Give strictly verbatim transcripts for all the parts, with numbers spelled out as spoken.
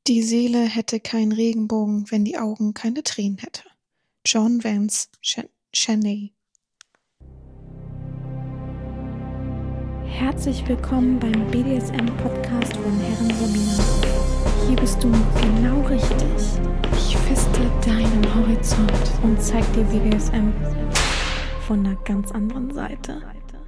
Die Seele hätte keinen Regenbogen, wenn die Augen keine Tränen hätte. John Vance Cheney. Herzlich willkommen beim B D S M-Podcast von Herren Sabina. Hier bist du genau richtig. Ich feste deinen Horizont und zeig dir B D S M von einer ganz anderen Seite.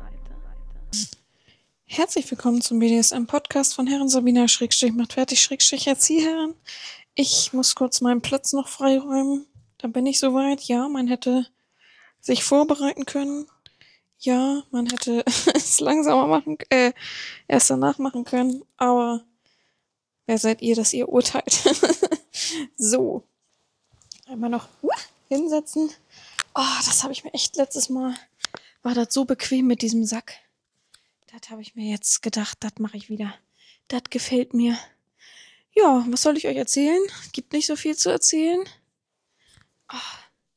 Herzlich willkommen zum B D S M-Podcast von Herren Sabina, Schrägstrich macht fertig, Schrägstrich Erzieherin. Ich muss kurz meinen Platz noch freiräumen. Da bin ich soweit. Ja, man hätte sich vorbereiten können. Ja, man hätte es langsamer machen, äh, erst danach machen können. Aber wer seid ihr, dass ihr urteilt? So. Einmal noch uh, hinsetzen. Oh, das habe ich mir echt letztes Mal, war das so bequem mit diesem Sack. Das habe ich mir jetzt gedacht, das mache ich wieder. Das gefällt mir. Ja, was soll ich euch erzählen? Gibt nicht so viel zu erzählen. Oh.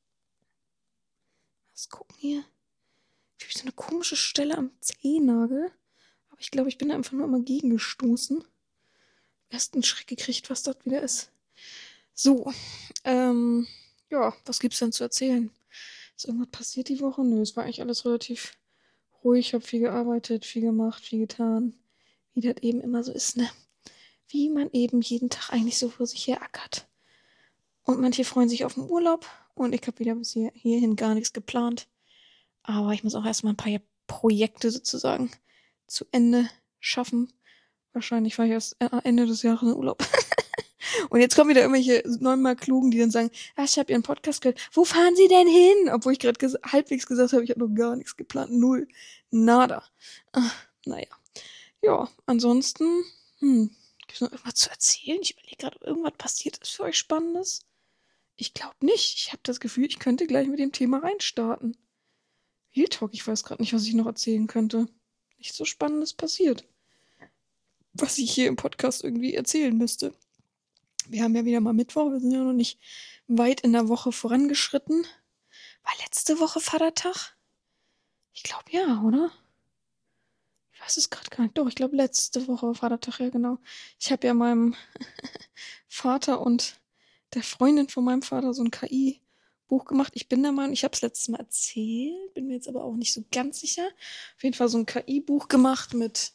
Was gucken hier? Ich habe so eine komische Stelle am Zehennagel. Aber ich glaube, ich bin da einfach nur immer gegengestoßen. Erst einen Schreck gekriegt, was das wieder ist. So, ähm, ja, was gibt's denn zu erzählen? Ist irgendwas passiert die Woche? Nö, es war eigentlich alles relativ ruhig. Ich habe viel gearbeitet, viel gemacht, viel getan. Wie das eben immer so ist, ne? Wie man eben jeden Tag eigentlich so vor sich her ackert. Und manche freuen sich auf den Urlaub. Und ich habe wieder bis hier, hierhin gar nichts geplant. Aber ich muss auch erstmal ein paar Projekte sozusagen zu Ende schaffen. Wahrscheinlich fahre ich erst Ende des Jahres in Urlaub. Und jetzt kommen wieder irgendwelche neunmal Klugen, die dann sagen, ah, ich habe Ihren Podcast gehört. Wo fahren Sie denn hin? Obwohl ich gerade ges- halbwegs gesagt habe, ich habe noch gar nichts geplant. Null. Nada. Ah, naja. Ja, ansonsten, hm, gibt es noch irgendwas zu erzählen? Ich überlege gerade, ob irgendwas passiert ist für euch Spannendes. Ich glaube nicht. Ich habe das Gefühl, ich könnte gleich mit dem Thema reinstarten. Real Talk, ich weiß gerade nicht, was ich noch erzählen könnte. Nichts so Spannendes passiert. Was ich hier im Podcast irgendwie erzählen müsste. Wir haben ja wieder mal Mittwoch, wir sind ja noch nicht weit in der Woche vorangeschritten. War letzte Woche Vatertag? Ich glaube ja, oder? Ich weiß es gerade gar nicht. Doch, ich glaube letzte Woche war Vatertag, ja genau. Ich habe ja meinem Vater und der Freundin von meinem Vater so ein K I-Buch gemacht. Ich bin der Meinung, ich habe es letztes Mal erzählt, bin mir jetzt aber auch nicht so ganz sicher. Auf jeden Fall so ein K I-Buch gemacht mit,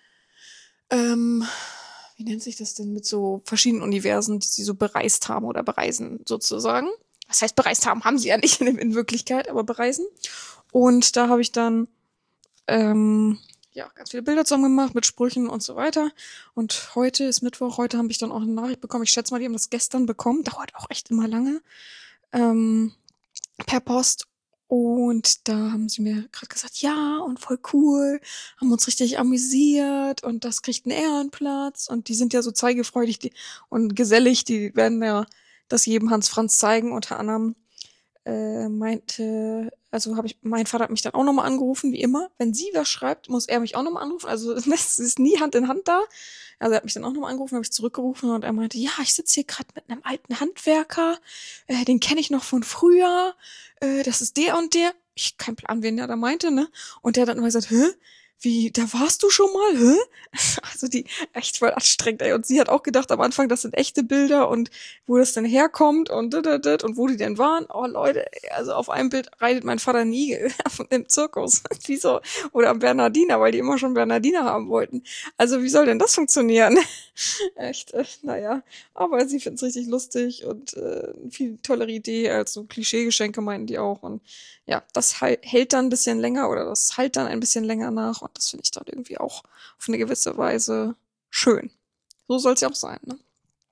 ähm, wie nennt sich das denn, mit so verschiedenen Universen, die sie so bereist haben oder bereisen sozusagen. Was heißt bereist haben? Haben sie ja nicht in, in Wirklichkeit, aber bereisen. Und da habe ich dann ähm, ja ganz viele Bilder zusammen gemacht mit Sprüchen und so weiter. Und heute ist Mittwoch, heute habe ich dann auch eine Nachricht bekommen. Ich schätze mal, die haben das gestern bekommen. Dauert auch echt immer lange. Ähm, per Post. Und da haben sie mir gerade gesagt, ja, und voll cool, haben uns richtig amüsiert und das kriegt einen Ehrenplatz. Und die sind ja so zeigefreudig die, und gesellig, die werden ja das jedem Hans Franz zeigen. Unter anderem äh, meinte, also habe ich, mein Vater hat mich dann auch nochmal angerufen, wie immer. Wenn sie was schreibt, muss er mich auch nochmal anrufen. Also es ist nie Hand in Hand da. Also er hat mich dann auch nochmal angerufen, habe ich zurückgerufen und er meinte, ja, ich sitze hier gerade mit einem alten Handwerker, äh, den kenne ich noch von früher, äh, das ist der und der. Ich kein Plan, wen der da meinte, ne? Und der hat dann immer gesagt, hä? Wie, da warst du schon mal, hä? Also die, echt voll anstrengend, ey. Und sie hat auch gedacht am Anfang, das sind echte Bilder und wo das denn herkommt und dit, dit, dit, und wo die denn waren. Oh Leute, also auf einem Bild reitet mein Vater ein Igel im Zirkus. Wieso? Oder am Bernardiner, weil die immer schon Bernardiner haben wollten. Also wie soll denn das funktionieren? Echt, äh, naja. Aber sie finden's richtig lustig und äh, viel tollere Idee als so Klischeegeschenke, meinten die auch. Und ja, das halt, hält dann ein bisschen länger oder das halt dann ein bisschen länger nach und das finde ich dann irgendwie auch auf eine gewisse Weise schön. So soll's ja auch sein, ne?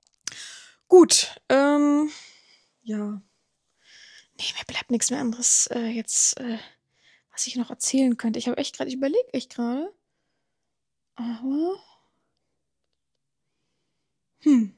Gut, ähm, ja. Nee, mir bleibt nichts mehr anderes äh, jetzt, äh, was ich noch erzählen könnte. Ich habe echt gerade, ich überlege echt gerade. Aber, hm.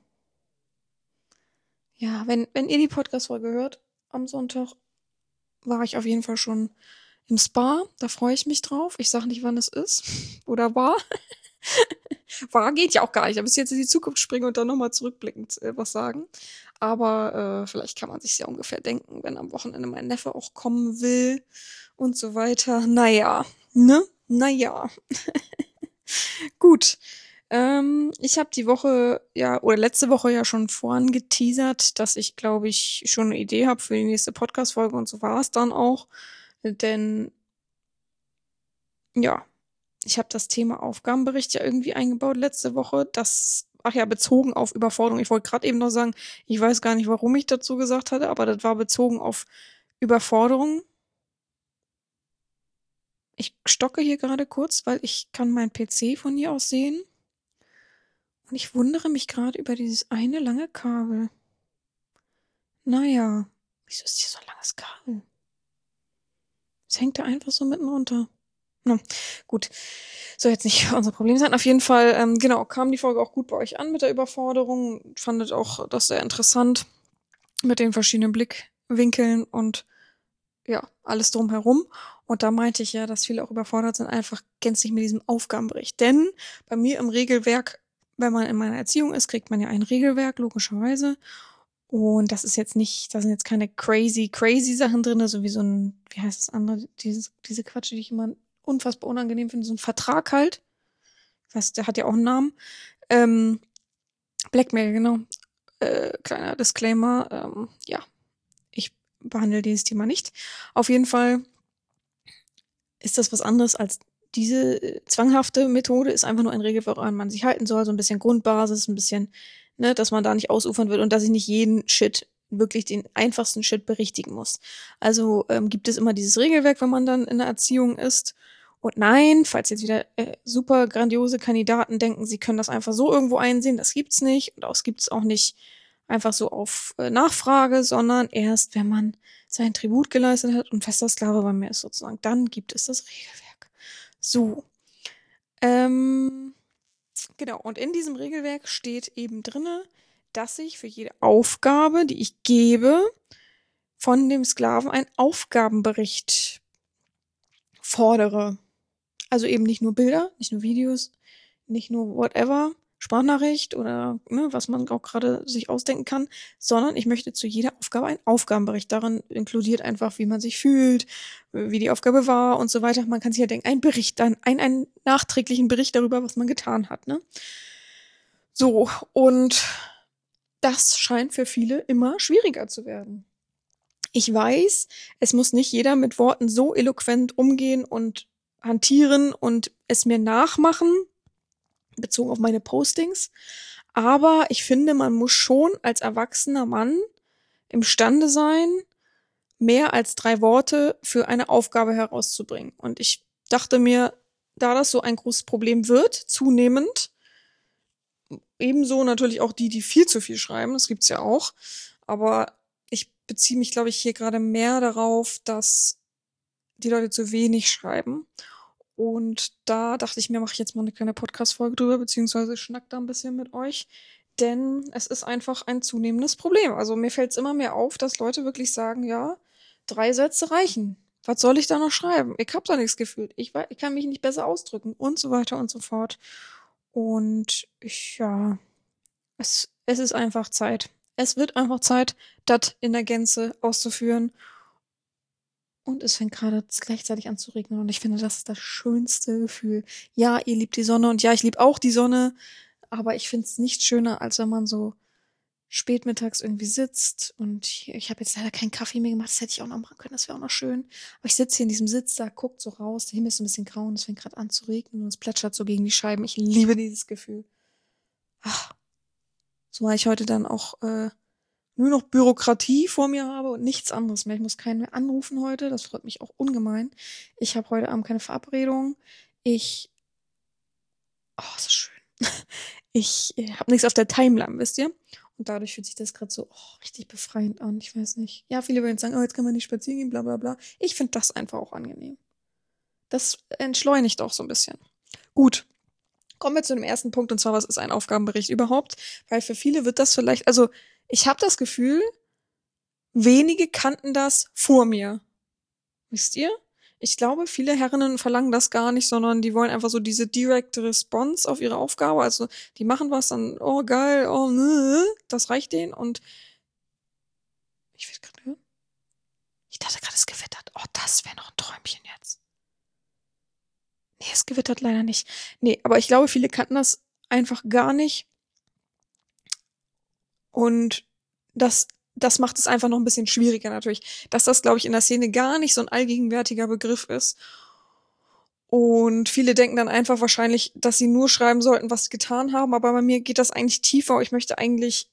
Ja, wenn, wenn ihr die Podcast-Folge hört, am Sonntag war ich auf jeden Fall schon im Spa. Da freue ich mich drauf. Ich sage nicht, wann es ist oder war. War geht ja auch gar nicht. Da müsst ihr jetzt in die Zukunft springen und dann nochmal zurückblickend äh, was sagen. Aber äh, vielleicht kann man sich ja ungefähr denken, wenn am Wochenende mein Neffe auch kommen will und so weiter. Naja, ne? Naja. Gut. Ähm, ich habe die Woche, ja, oder letzte Woche ja schon voran geteasert, dass ich, glaube ich, schon eine Idee habe für die nächste Podcast-Folge und so war es dann auch. Denn, ja, ich habe das Thema Aufgabenbericht ja irgendwie eingebaut letzte Woche. Das, ach ja, bezogen auf Überforderung. Ich wollte gerade eben noch sagen, ich weiß gar nicht, warum ich dazu gesagt hatte, aber das war bezogen auf Überforderung. Ich stocke hier gerade kurz, weil ich kann meinen P C von hier aus sehen. Und ich wundere mich gerade über dieses eine lange Kabel. Naja, wieso ist hier so ein langes Kabel? Es hängt da einfach so mitten runter. Na, gut. Soll jetzt nicht unser Problem sein. Auf jeden Fall, ähm, genau, kam die Folge auch gut bei euch an mit der Überforderung. Fandet auch das sehr interessant mit den verschiedenen Blickwinkeln und ja, alles drumherum. Und da meinte ich ja, dass viele auch überfordert sind, einfach gänzlich mit diesem Aufgabenbericht. Denn bei mir im Regelwerk, wenn man in meiner Erziehung ist, kriegt man ja ein Regelwerk, logischerweise. Und das ist jetzt nicht, da sind jetzt keine crazy, crazy Sachen drin, so wie so ein, wie heißt das andere, dieses, diese Quatsche, die ich immer unfassbar unangenehm finde, so ein Vertrag halt. Ich weiß, der hat ja auch einen Namen. Ähm, Blackmail, genau. Äh, kleiner Disclaimer, ähm, ja, ich behandle dieses Thema nicht. Auf jeden Fall ist das was anderes als diese äh, zwanghafte Methode, ist einfach nur ein Regel, woran man sich halten soll, so ein bisschen Grundbasis, ein bisschen, ne, dass man da nicht ausufern wird und dass ich nicht jeden Shit, wirklich den einfachsten Shit berichtigen muss. Also ähm, gibt es immer dieses Regelwerk, wenn man dann in der Erziehung ist. Und nein, falls jetzt wieder äh, super grandiose Kandidaten denken, sie können das einfach so irgendwo einsehen, das gibt's nicht. Und das gibt's auch nicht einfach so auf äh, Nachfrage, sondern erst, wenn man sein Tribut geleistet hat und fester Sklave bei mir ist sozusagen, dann gibt es das Regelwerk. So. Ähm, genau, und in diesem Regelwerk steht eben drinne, dass ich für jede Aufgabe, die ich gebe, von dem Sklaven einen Aufgabenbericht fordere. Also eben nicht nur Bilder, nicht nur Videos, nicht nur whatever, Sprachnachricht oder ne, was man auch gerade sich ausdenken kann, sondern ich möchte zu jeder Aufgabe einen Aufgabenbericht. Darin inkludiert einfach, wie man sich fühlt, wie die Aufgabe war und so weiter. Man kann sich ja denken, ein Bericht, dann ein, einen nachträglichen Bericht darüber, was man getan hat. Ne? So, und das scheint für viele immer schwieriger zu werden. Ich weiß, es muss nicht jeder mit Worten so eloquent umgehen und hantieren und es mir nachmachen, bezogen auf meine Postings. Aber ich finde, man muss schon als erwachsener Mann imstande sein, mehr als drei Worte für eine Aufgabe herauszubringen. Und ich dachte mir, da das so ein großes Problem wird, zunehmend, ebenso natürlich auch die, die viel zu viel schreiben, das gibt's ja auch, aber ich beziehe mich, glaube ich, hier gerade mehr darauf, dass die Leute zu wenig schreiben. Und da dachte ich mir, mache ich jetzt mal eine kleine Podcast-Folge drüber, beziehungsweise schnack da ein bisschen mit euch. Denn es ist einfach ein zunehmendes Problem. Also mir fällt es immer mehr auf, dass Leute wirklich sagen, ja, drei Sätze reichen. Was soll ich da noch schreiben? Ich habe da nichts gefühlt. Ich, ich kann mich nicht besser ausdrücken und so weiter und so fort. Und ich, ja, es, es ist einfach Zeit. Es wird einfach Zeit, das in der Gänze auszuführen. Und es fängt gerade gleichzeitig an zu regnen und ich finde, das ist das schönste Gefühl. Ja, ihr liebt die Sonne und ja, ich liebe auch die Sonne, aber ich finde es nicht schöner, als wenn man so spätmittags irgendwie sitzt und hier, ich habe jetzt leider keinen Kaffee mehr gemacht, das hätte ich auch noch machen können, das wäre auch noch schön. Aber ich sitze hier in diesem Sitz, da guckt so raus, der Himmel ist ein bisschen grau und es fängt gerade an zu regnen und es plätschert so gegen die Scheiben. Ich liebe dieses Gefühl. Ach, so weil ich heute dann auch äh, nur noch Bürokratie vor mir habe und nichts anderes mehr. Ich muss keinen mehr anrufen heute. Das freut mich auch ungemein. Ich habe heute Abend keine Verabredung. Ich, oh, ist das schön. Ich äh, habe nichts auf der Timeline, wisst ihr? Und dadurch fühlt sich das gerade so oh, richtig befreiend an. Ich weiß nicht. Ja, viele würden sagen, oh, jetzt kann man nicht spazieren gehen, bla bla bla. Ich finde das einfach auch angenehm. Das entschleunigt auch so ein bisschen. Gut. Kommen wir zu dem ersten Punkt, und zwar, was ist ein Aufgabenbericht überhaupt? Weil für viele wird das vielleicht, also ich habe das Gefühl, wenige kannten das vor mir. Wisst ihr? Ich glaube, viele Herrinnen verlangen das gar nicht, sondern die wollen einfach so diese direkte Response auf ihre Aufgabe. Also die machen was, dann, oh geil, oh ne, das reicht denen. Und ich will gerade hören. Ich dachte gerade, es gewittert. Oh, das wäre noch ein Träumchen jetzt. Nee, es gewittert leider nicht. Nee, aber ich glaube, viele kannten das einfach gar nicht. Und das, das macht es einfach noch ein bisschen schwieriger natürlich, dass das, glaube ich, in der Szene gar nicht so ein allgegenwärtiger Begriff ist. Und viele denken dann einfach wahrscheinlich, dass sie nur schreiben sollten, was sie getan haben. Aber bei mir geht das eigentlich tiefer. Ich möchte eigentlich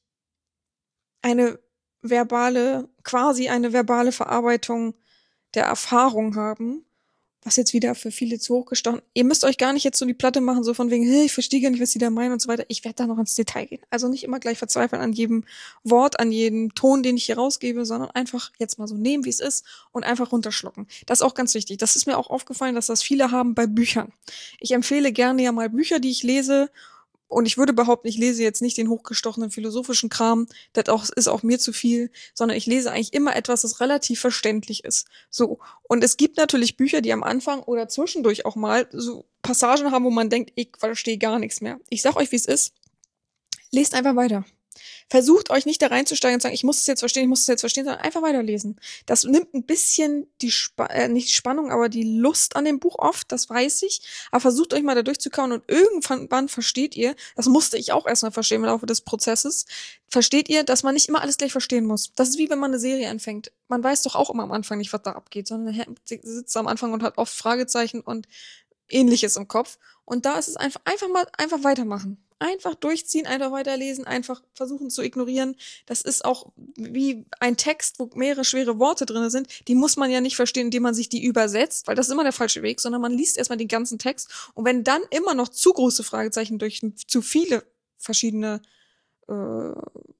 eine verbale, quasi eine verbale Verarbeitung der Erfahrung haben. Was jetzt wieder für viele zu hochgestochen. Ihr müsst euch gar nicht jetzt so die Platte machen, so von wegen, hey, ich verstehe gar nicht, was die da meinen und so weiter. Ich werde da noch ins Detail gehen. Also nicht immer gleich verzweifeln an jedem Wort, an jedem Ton, den ich hier rausgebe, sondern einfach jetzt mal so nehmen, wie es ist und einfach runterschlucken. Das ist auch ganz wichtig. Das ist mir auch aufgefallen, dass das viele haben bei Büchern. Ich empfehle gerne ja mal Bücher, die ich lese. Und ich würde behaupten, ich lese jetzt nicht den hochgestochenen philosophischen Kram, das auch, ist auch mir zu viel, sondern ich lese eigentlich immer etwas, das relativ verständlich ist. So. Und es gibt natürlich Bücher, die am Anfang oder zwischendurch auch mal so Passagen haben, wo man denkt, ich verstehe gar nichts mehr. Ich sag euch, wie es ist. Lest einfach weiter. Versucht euch nicht da reinzusteigen und sagen, ich muss es jetzt verstehen, ich muss es jetzt verstehen, sondern einfach weiterlesen. Das nimmt ein bisschen die Sp- äh, nicht die Spannung, aber die Lust an dem Buch oft, das weiß ich. Aber versucht euch mal da durchzukauen und irgendwann versteht ihr, das musste ich auch erstmal verstehen im Laufe des Prozesses, versteht ihr, dass man nicht immer alles gleich verstehen muss. Das ist wie wenn man eine Serie anfängt. Man weiß doch auch immer am Anfang nicht, was da abgeht, sondern man sitzt am Anfang und hat oft Fragezeichen und Ähnliches im Kopf. Und da ist es einfach, einfach mal, einfach weitermachen. Einfach durchziehen, einfach weiterlesen, einfach versuchen zu ignorieren. Das ist auch wie ein Text, wo mehrere schwere Worte drin sind. Die muss man ja nicht verstehen, indem man sich die übersetzt, weil das ist immer der falsche Weg, sondern man liest erstmal den ganzen Text. Und wenn dann immer noch zu große Fragezeichen durch zu viele verschiedene, äh,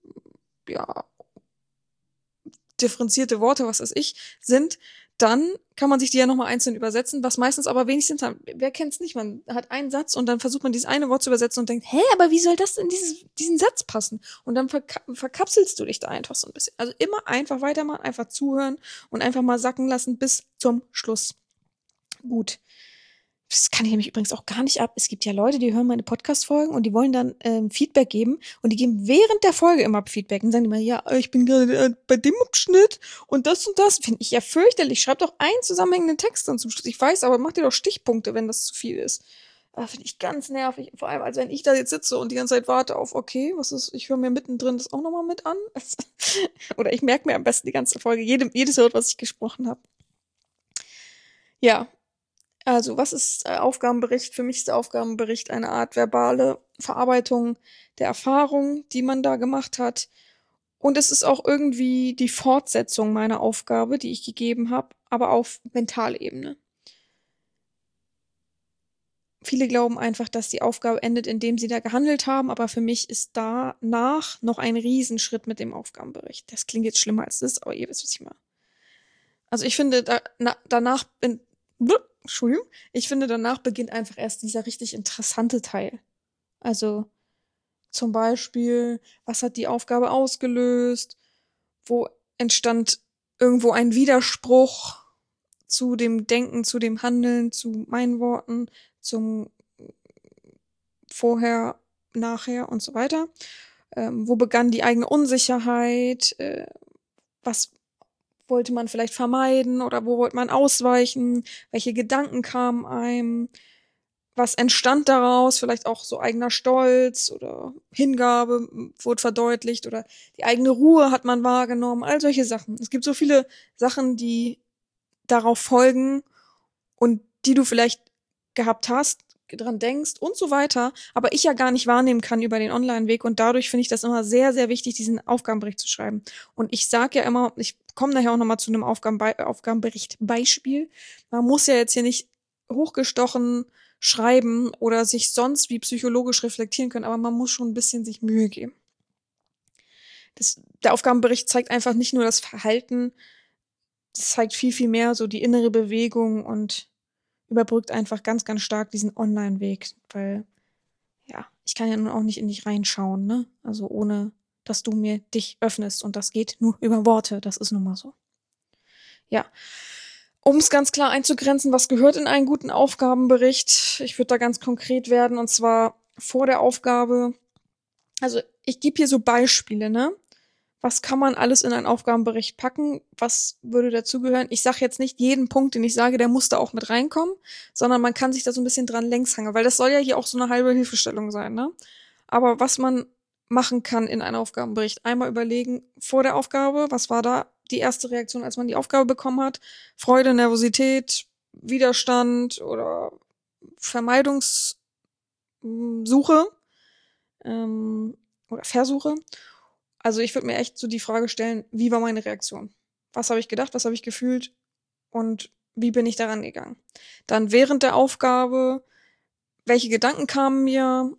ja, differenzierte Worte, was weiß ich, sind, dann kann man sich die ja nochmal einzeln übersetzen, was meistens aber wenig Sinn hat. Wer kennt's nicht? Man hat einen Satz und dann versucht man dieses eine Wort zu übersetzen und denkt, hä, aber wie soll das in dieses, diesen Satz passen? Und dann verka- verkapselst du dich da einfach so ein bisschen. Also immer einfach weitermachen, einfach zuhören und einfach mal sacken lassen bis zum Schluss. Gut. Das kann ich nämlich übrigens auch gar nicht ab. Es gibt ja Leute, die hören meine Podcast-Folgen und die wollen dann ähm, Feedback geben und die geben während der Folge immer Feedback und sagen immer, ja, ich bin gerade äh, bei dem Abschnitt und das und das. Finde ich ja fürchterlich. Schreibt doch einen zusammenhängenden Text dann zum Schluss. Ich weiß, aber macht dir doch Stichpunkte, wenn das zu viel ist. Ah, finde ich ganz nervig. Vor allem, als wenn ich da jetzt sitze und die ganze Zeit warte auf, okay, was ist, ich höre mir mittendrin das auch nochmal mit an. Oder ich merke mir am besten die ganze Folge, jedem, jedes Wort, was ich gesprochen habe. Ja. Also, was ist äh, Aufgabenbericht? Für mich ist der Aufgabenbericht eine Art verbale Verarbeitung der Erfahrung, die man da gemacht hat. Und es ist auch irgendwie die Fortsetzung meiner Aufgabe, die ich gegeben habe, aber auf Mentalebene. Viele glauben einfach, dass die Aufgabe endet, indem sie da gehandelt haben, aber für mich ist danach noch ein Riesenschritt mit dem Aufgabenbericht. Das klingt jetzt schlimmer als das ist, aber ihr wisst, was ich meine. Also ich finde, da, na, danach bin Entschuldigung, ich finde, danach beginnt einfach erst dieser richtig interessante Teil. Also zum Beispiel, was hat die Aufgabe ausgelöst? Wo entstand irgendwo ein Widerspruch zu dem Denken, zu dem Handeln, zu meinen Worten, zum Vorher, Nachher und so weiter? Ähm, wo begann die eigene Unsicherheit? Äh, was wollte man vielleicht vermeiden oder wo wollte man ausweichen? Welche Gedanken kamen einem? Was entstand daraus? Vielleicht auch so eigener Stolz oder Hingabe wurde verdeutlicht oder die eigene Ruhe hat man wahrgenommen. All solche Sachen. Es gibt so viele Sachen, die darauf folgen und die du vielleicht gehabt hast, dran denkst und so weiter, aber ich ja gar nicht wahrnehmen kann über den Online-Weg und dadurch finde ich das immer sehr, sehr wichtig, diesen Aufgabenbericht zu schreiben. Und ich sage ja immer, ich komme nachher auch nochmal zu einem Aufgabenbe- Aufgabenbericht-Beispiel. Man muss ja jetzt hier nicht hochgestochen schreiben oder sich sonst wie psychologisch reflektieren können, aber man muss schon ein bisschen sich Mühe geben. Das, der Aufgabenbericht zeigt einfach nicht nur das Verhalten, das zeigt viel, viel mehr so die innere Bewegung und überbrückt einfach ganz, ganz stark diesen Online-Weg, weil, ja, ich kann ja nun auch nicht in dich reinschauen, ne? Also ohne, dass du mir dich öffnest und das geht nur über Worte, das ist nun mal so. Ja, um es ganz klar einzugrenzen, was gehört in einen guten Aufgabenbericht? Ich würde da ganz konkret werden und zwar vor der Aufgabe, also ich gebe hier so Beispiele, ne? was kann man alles in einen Aufgabenbericht packen, was würde dazugehören. Ich sage jetzt nicht jeden Punkt, den ich sage, der muss da auch mit reinkommen, sondern man kann sich da so ein bisschen dran längs hangen, weil das soll ja hier auch so eine halbe Hilfestellung sein, ne? Aber was man machen kann in einem Aufgabenbericht, einmal überlegen, vor der Aufgabe, was war da die erste Reaktion, als man die Aufgabe bekommen hat? Freude, Nervosität, Widerstand oder Vermeidungssuche ähm, oder Versuche. Also ich würde mir echt so die Frage stellen, wie war meine Reaktion? Was habe ich gedacht, was habe ich gefühlt und wie bin ich daran gegangen? Dann während der Aufgabe, welche Gedanken kamen mir?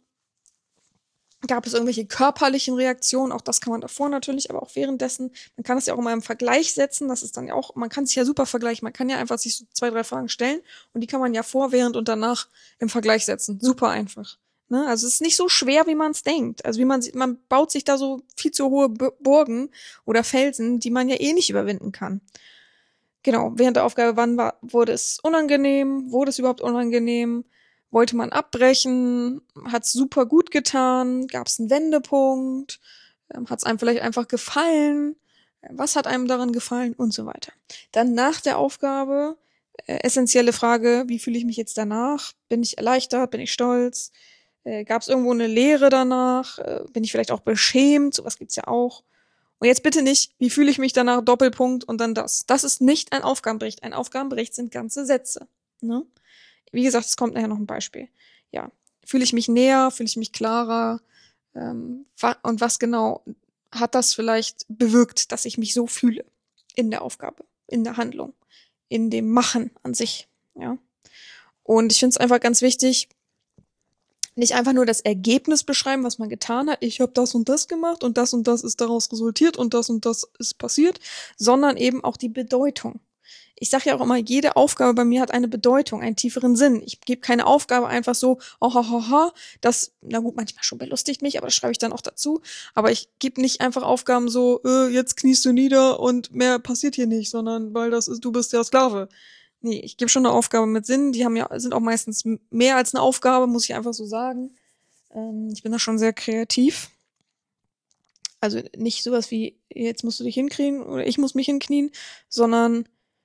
Gab es irgendwelche körperlichen Reaktionen? Auch das kann man davor natürlich, aber auch währenddessen. Man kann es ja auch immer im Vergleich setzen. Das ist dann ja auch, man kann sich ja super vergleichen. Man kann ja einfach sich so zwei, drei Fragen stellen und die kann man ja vor, während und danach im Vergleich setzen. Super einfach. Ne? Also es ist nicht so schwer, wie man es denkt. Also wie man sieht, man baut sich da so viel zu hohe Burgen oder Felsen, die man ja eh nicht überwinden kann. Genau, während der Aufgabe, wann war, wurde es unangenehm? Wurde es überhaupt unangenehm? Wollte man abbrechen? Hat's super gut getan? Gab's einen Wendepunkt? Ähm, Hat's einem vielleicht einfach gefallen? Was hat einem daran gefallen? Und so weiter. Dann nach der Aufgabe, äh, essentielle Frage, wie fühle ich mich jetzt danach? Bin ich erleichtert? Bin ich stolz? Äh, Gab's irgendwo eine Leere danach? Äh, bin ich vielleicht auch beschämt? Sowas gibt's ja auch. Und jetzt bitte nicht, wie fühle ich mich danach? Doppelpunkt und dann das. Das ist nicht ein Aufgabenbericht. Ein Aufgabenbericht sind ganze Sätze. Ne? Wie gesagt, es kommt nachher noch ein Beispiel. Ja, fühle ich mich näher, fühle ich mich klarer? Ähm, wa- und was genau hat das vielleicht bewirkt, dass ich mich so fühle in der Aufgabe, in der Handlung, in dem Machen an sich? Ja. Und ich finde es einfach ganz wichtig, nicht einfach nur das Ergebnis beschreiben, was man getan hat. Ich habe das und das gemacht und das und das ist daraus resultiert und das und das ist passiert, sondern eben auch die Bedeutung. Ich sage ja auch immer, jede Aufgabe bei mir hat eine Bedeutung, einen tieferen Sinn. Ich gebe keine Aufgabe einfach so, oh, ho, ho, ho, das, na gut, manchmal schon belustigt mich, aber das schreibe ich dann auch dazu. Aber ich gebe nicht einfach Aufgaben so, äh, jetzt kniest du nieder und mehr passiert hier nicht, sondern weil das ist, du bist ja Sklave. Nee, ich gebe schon eine Aufgabe mit Sinn. Die haben ja, sind auch meistens mehr als eine Aufgabe, muss ich einfach so sagen. Ähm, ich bin da schon sehr kreativ. Also nicht sowas wie, jetzt musst du dich hinknien oder ich muss mich hinknien, sondern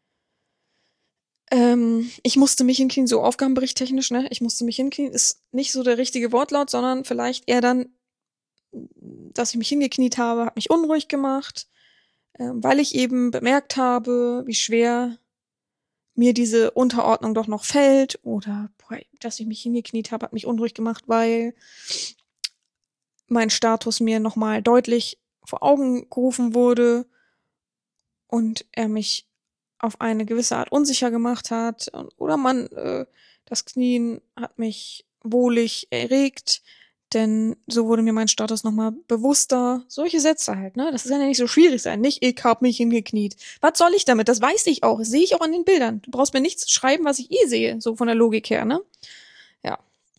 ähm, ich musste mich hinknien, so Aufgabenbericht technisch, ne? Ich musste mich hinknien, ist nicht so der richtige Wortlaut, sondern vielleicht eher dann, dass ich mich hingekniet habe, hat mich unruhig gemacht, ähm, weil ich eben bemerkt habe, wie schwer mir diese Unterordnung doch noch fällt oder boah, dass ich mich hingekniet habe, hat mich unruhig gemacht, weil mein Status mir nochmal deutlich vor Augen gerufen wurde und er mich auf eine gewisse Art unsicher gemacht hat oder man, äh, das Knien hat mich wohlig erregt, denn so wurde mir mein Status nochmal bewusster. Solche Sätze halt, ne? Das kann ja nicht so schwierig sein. Nicht, ich hab mich hingekniet. Was soll ich damit? Das weiß ich auch. Das sehe ich auch an den Bildern. Du brauchst mir nichts schreiben, was ich eh sehe, so von der Logik her, ne? Ja.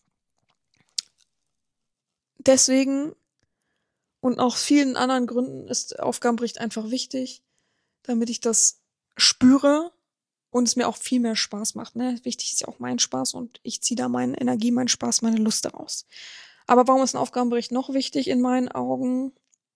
Deswegen und auch vielen anderen Gründen ist Aufgabenbericht einfach wichtig, damit ich das spüre und es mir auch viel mehr Spaß macht. Ne? Wichtig ist ja auch mein Spaß und ich ziehe da meine Energie, meinen Spaß, meine Lust daraus. Aber warum ist ein Aufgabenbericht noch wichtig in meinen Augen?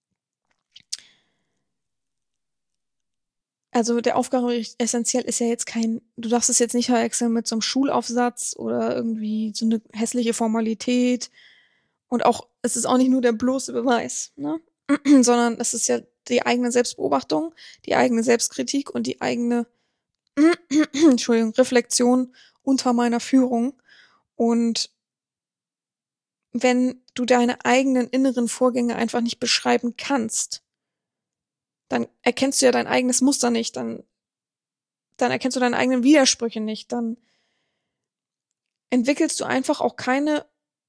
Also der Aufgabenbericht essentiell ist ja jetzt kein, du darfst es jetzt nicht verwechseln mit so einem Schulaufsatz oder irgendwie so eine hässliche Formalität. Und auch, es ist auch nicht nur der bloße Beweis, ne? Sondern es ist ja die eigene Selbstbeobachtung, die eigene Selbstkritik und die eigene Entschuldigung, Reflexion unter meiner Führung. Und wenn du deine eigenen inneren Vorgänge einfach nicht beschreiben kannst, dann erkennst du ja dein eigenes Muster nicht, dann, dann erkennst du deine eigenen Widersprüche nicht, dann entwickelst du einfach auch keine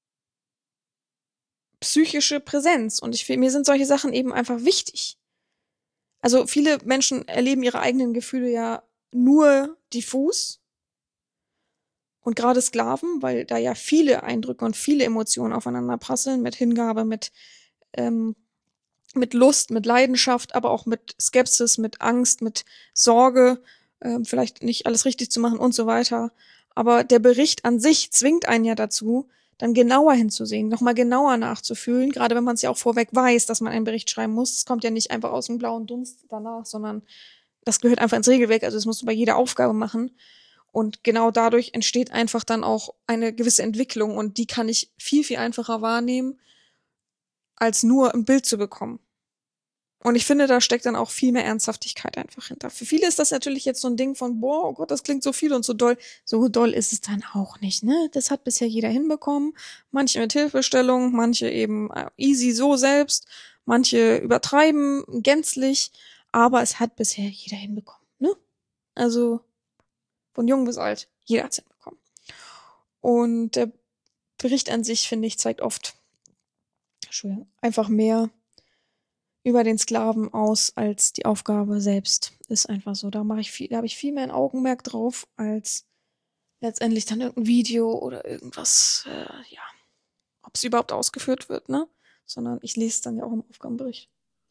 psychische Präsenz. Und ich finde, mir sind solche Sachen eben einfach wichtig. Also viele Menschen erleben ihre eigenen Gefühle ja nur diffus. Und gerade Sklaven, weil da ja viele Eindrücke und viele Emotionen aufeinander prasseln, mit Hingabe, mit, ähm, mit Lust, mit Leidenschaft, aber auch mit Skepsis, mit Angst, mit Sorge, ähm, vielleicht nicht alles richtig zu machen und so weiter. Aber der Bericht an sich zwingt einen ja dazu, dann genauer hinzusehen, nochmal genauer nachzufühlen, gerade wenn man es ja auch vorweg weiß, dass man einen Bericht schreiben muss. Es kommt ja nicht einfach aus dem blauen Dunst danach, sondern das gehört einfach ins Regelwerk, also das musst du bei jeder Aufgabe machen. Und genau dadurch entsteht einfach dann auch eine gewisse Entwicklung und die kann ich viel, viel einfacher wahrnehmen, als nur ein Bild zu bekommen. Und ich finde, da steckt dann auch viel mehr Ernsthaftigkeit einfach hinter. Für viele ist das natürlich jetzt so ein Ding von, boah, oh Gott, das klingt so viel und so doll. So doll ist es dann auch nicht, ne? Das hat bisher jeder hinbekommen. Manche mit Hilfestellung, manche eben easy so selbst, manche übertreiben gänzlich, aber es hat bisher jeder hinbekommen, ne? Also von jung bis alt, jeder hat's hinbekommen. Und der Bericht an sich, finde ich, zeigt oft Entschuldigung, einfach mehr über den Sklaven aus als die Aufgabe selbst. Ist einfach so. Da mache ich viel, da habe ich viel mehr ein Augenmerk drauf, als letztendlich dann irgendein Video oder irgendwas, äh, ja, ob es überhaupt ausgeführt wird, ne? Sondern ich lese es dann ja auch im Aufgabenbericht.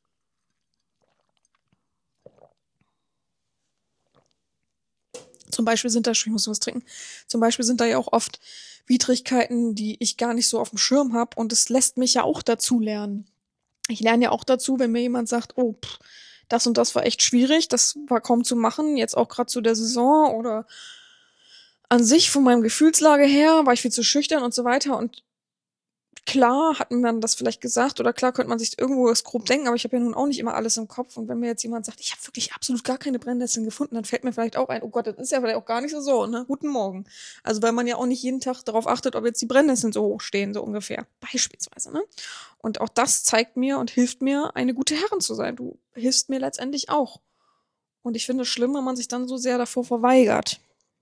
Zum Beispiel sind da, ich muss was trinken, zum Beispiel sind da ja auch oft Widrigkeiten, die ich gar nicht so auf dem Schirm habe und es lässt mich ja auch dazu lernen. Ich lerne ja auch dazu, wenn mir jemand sagt, oh, pff, das und das war echt schwierig, das war kaum zu machen, jetzt auch gerade zu der Saison oder an sich von meinem Gefühlslage her war ich viel zu schüchtern und so weiter und klar hat man das vielleicht gesagt oder klar könnte man sich irgendwo das grob denken, aber ich habe ja nun auch nicht immer alles im Kopf und wenn mir jetzt jemand sagt, ich habe wirklich absolut gar keine Brennnesseln gefunden, dann fällt mir vielleicht auch ein, oh Gott, das ist ja vielleicht auch gar nicht so so, ne? Guten Morgen. Also weil man ja auch nicht jeden Tag darauf achtet, ob jetzt die Brennnesseln so hoch stehen, so ungefähr. Beispielsweise, ne? Und auch das zeigt mir und hilft mir, eine gute Herrin zu sein. Du hilfst mir letztendlich auch. Und ich finde es schlimm, wenn man sich dann so sehr davor verweigert.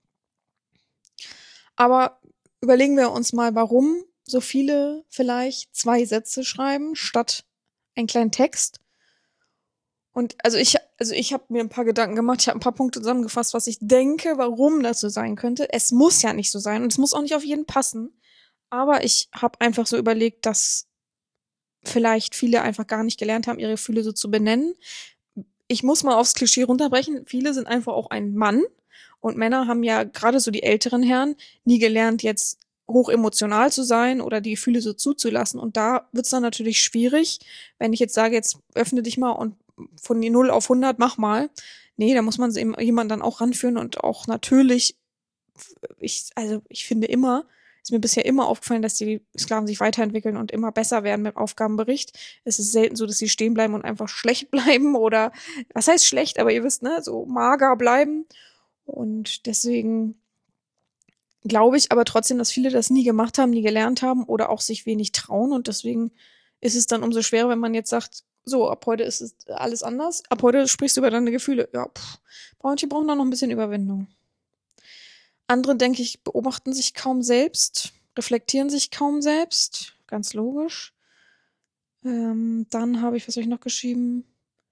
Aber überlegen wir uns mal, warum so viele vielleicht zwei Sätze schreiben, statt einen kleinen Text. Und also ich, also ich habe mir ein paar Gedanken gemacht, ich habe ein paar Punkte zusammengefasst, was ich denke, warum das so sein könnte. Es muss ja nicht so sein und es muss auch nicht auf jeden passen. Aber ich habe einfach so überlegt, dass vielleicht viele einfach gar nicht gelernt haben, ihre Gefühle so zu benennen. Ich muss mal aufs Klischee runterbrechen. Viele sind einfach auch ein Mann. Und Männer haben ja, gerade so die älteren Herren, nie gelernt, jetzt hoch emotional zu sein oder die Gefühle so zuzulassen. Und da wird's dann natürlich schwierig, wenn ich jetzt sage, jetzt öffne dich mal und von null auf hundert mach mal. Nee, da muss man jemanden dann auch ranführen und auch natürlich, ich, also ich finde immer, ist mir bisher immer aufgefallen, dass die Sklaven sich weiterentwickeln und immer besser werden mit Aufgabenbericht. Es ist selten so, dass sie stehen bleiben und einfach schlecht bleiben oder, was heißt schlecht, aber ihr wisst, ne, so mager bleiben. Und deswegen glaube ich aber trotzdem, dass viele das nie gemacht haben, nie gelernt haben oder auch sich wenig trauen. Und deswegen ist es dann umso schwerer, wenn man jetzt sagt, so, ab heute ist es alles anders. Ab heute sprichst du über deine Gefühle. Ja, pff, manche brauchen da noch ein bisschen Überwindung. Andere, denke ich, beobachten sich kaum selbst, reflektieren sich kaum selbst. Ganz logisch. Ähm, dann habe ich, was habe ich noch geschrieben?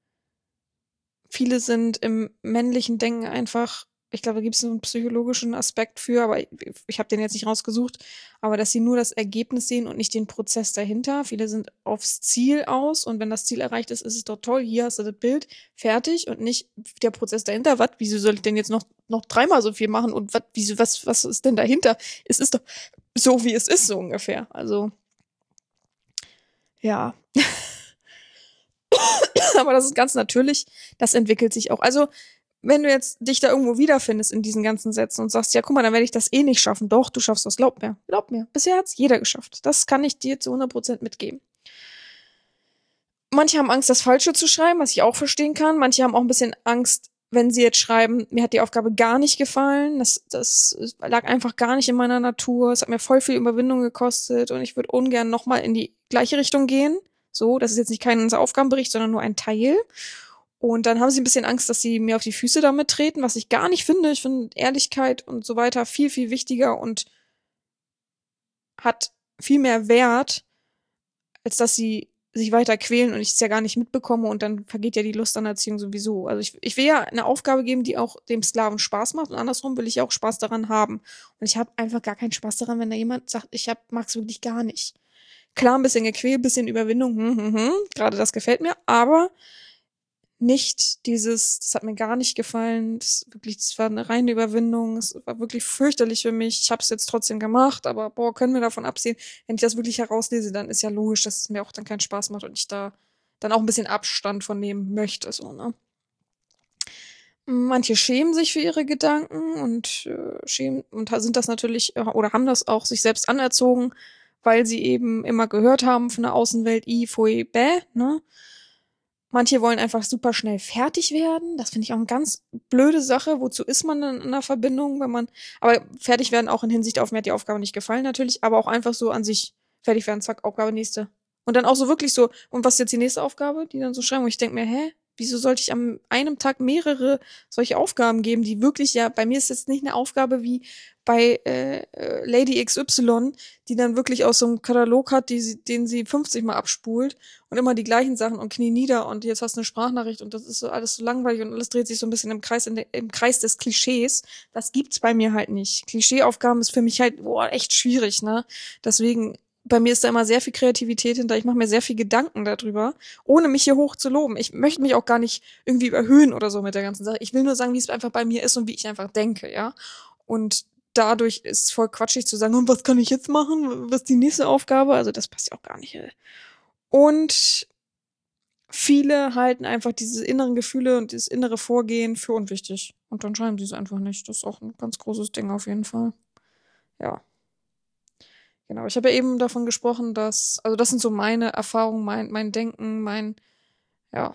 Viele sind im männlichen Denken einfach, ich glaube, da gibt es einen psychologischen Aspekt für, aber ich, ich habe den jetzt nicht rausgesucht, aber dass sie nur das Ergebnis sehen und nicht den Prozess dahinter. Viele sind aufs Ziel aus und wenn das Ziel erreicht ist, ist es doch toll, hier hast du das Bild, fertig und nicht der Prozess dahinter. Was, wieso soll ich denn jetzt noch, noch dreimal so viel machen und was, wieso, was, was ist denn dahinter? Es ist doch so, wie es ist, so ungefähr. Also, ja. Aber das ist ganz natürlich, das entwickelt sich auch. Also, wenn du jetzt dich da irgendwo wiederfindest in diesen ganzen Sätzen und sagst, ja, guck mal, dann werde ich das eh nicht schaffen. Doch, du schaffst das, glaub mir. Glaub mir. Bisher hat's jeder geschafft. Das kann ich dir zu hundert Prozent mitgeben. Manche haben Angst, das Falsche zu schreiben, was ich auch verstehen kann. Manche haben auch ein bisschen Angst, wenn sie jetzt schreiben, mir hat die Aufgabe gar nicht gefallen. Das, das lag einfach gar nicht in meiner Natur. Es hat mir voll viel Überwindung gekostet und ich würde ungern nochmal in die gleiche Richtung gehen. So, das ist jetzt nicht kein Aufgabenbericht, sondern nur ein Teil. Und dann haben sie ein bisschen Angst, dass sie mir auf die Füße damit treten, was ich gar nicht finde. Ich finde Ehrlichkeit und so weiter viel, viel wichtiger und hat viel mehr Wert, als dass sie sich weiter quälen und ich es ja gar nicht mitbekomme und dann vergeht ja die Lust an der Erziehung sowieso. Also ich, ich will ja eine Aufgabe geben, die auch dem Sklaven Spaß macht und andersrum will ich auch Spaß daran haben. Und ich habe einfach gar keinen Spaß daran, wenn da jemand sagt, ich mag es wirklich gar nicht. Klar, ein bisschen gequält, ein bisschen Überwindung, hm, hm, hm, gerade das gefällt mir, aber nicht dieses, das hat mir gar nicht gefallen, das wirklich, das war eine reine Überwindung, es war wirklich fürchterlich für mich, ich habe es jetzt trotzdem gemacht, aber boah, können wir davon absehen, wenn ich das wirklich herauslese, dann ist ja logisch, dass es mir auch dann keinen Spaß macht und ich da dann auch ein bisschen Abstand von nehmen möchte, so, ne. Manche schämen sich für ihre Gedanken und äh, schämen und sind das natürlich äh, oder haben das auch sich selbst anerzogen, weil sie eben immer gehört haben von der Außenwelt, i, pfui, bäh, ne. Manche wollen einfach super schnell fertig werden. Das finde ich auch eine ganz blöde Sache. Wozu ist man denn in einer Verbindung, wenn man, aber fertig werden auch in Hinsicht auf, mir hat die Aufgabe nicht gefallen natürlich, aber auch einfach so an sich fertig werden, zack, Aufgabe nächste. Und dann auch so wirklich so, und was ist jetzt die nächste Aufgabe? Die dann so schreiben, und ich denke mir, hä? Wieso sollte ich an einem Tag mehrere solche Aufgaben geben, die wirklich ja, bei mir ist jetzt nicht eine Aufgabe wie bei äh, äh, Lady X Y, die dann wirklich aus so einem Katalog hat, die sie, den sie fünfzig Mal abspult und immer die gleichen Sachen und knie nieder und jetzt hast du eine Sprachnachricht und das ist so alles so langweilig und alles dreht sich so ein bisschen im Kreis, in de, im Kreis des Klischees. Das gibt's bei mir halt nicht. Klischeeaufgaben ist für mich halt, boah, echt schwierig, ne? Deswegen, bei mir ist da immer sehr viel Kreativität hinter. Ich mache mir sehr viel Gedanken darüber, ohne mich hier hoch zu loben. Ich möchte mich auch gar nicht irgendwie überhöhen oder so mit der ganzen Sache. Ich will nur sagen, wie es einfach bei mir ist und wie ich einfach denke, ja. Und dadurch ist es voll quatschig zu sagen, und was kann ich jetzt machen? Was ist die nächste Aufgabe? Also das passt ja auch gar nicht. Ey. Und viele halten einfach diese inneren Gefühle und dieses innere Vorgehen für unwichtig. Und dann schreiben sie es einfach nicht. Das ist auch ein ganz großes Ding auf jeden Fall. Ja. Genau, ich habe ja eben davon gesprochen, dass, also das sind so meine Erfahrungen, mein, mein Denken, mein, ja.